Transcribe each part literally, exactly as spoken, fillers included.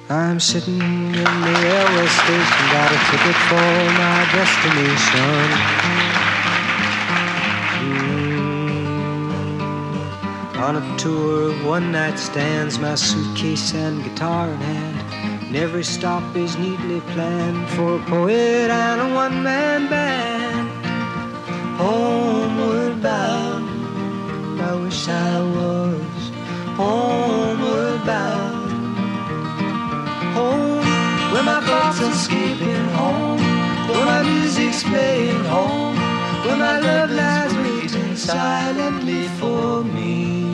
I'm sitting in the railway station, got a ticket for my destination. Mm. On a tour of one-night stands, my suitcase and guitar in hand, and every stop is neatly planned for a poet and a one-man band. Homeward bound, I wish I was homeward bound. Home, where my thoughts are escaping. Home, where my music's playing. Home, where my love lies waiting silently for me.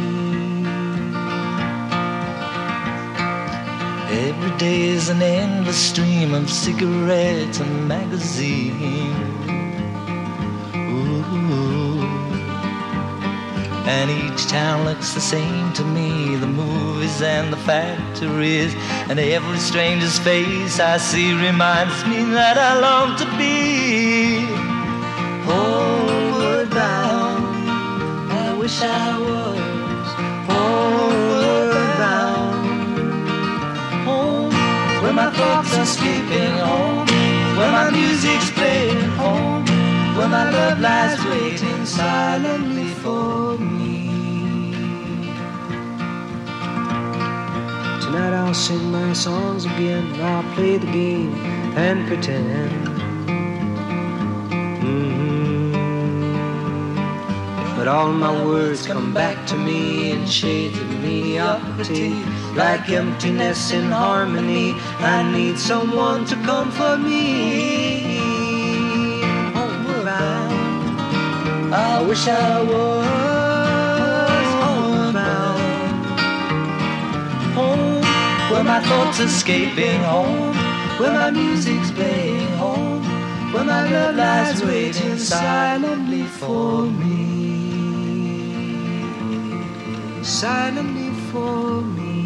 Every day is an endless stream of cigarettes and magazines. And each town looks the same to me, the movies and the factories, and every stranger's face I see reminds me that I long to be homeward bound. I wish I was homeward bound. Home, where my thoughts are escaping. Home, where my music's playing. Home, where my love lies waiting silently for me. Tonight I'll sing my songs again, I'll play the game and pretend. Mm-hmm. But all my words come back to me in shades of mediocrity, like emptiness in harmony. I need someone to comfort me. Homeward bound, I wish I was homeward bound. Home, where my thoughts are escaping. Home, where my music's playing. Home, where my love lies waiting silently for me. Silently for me.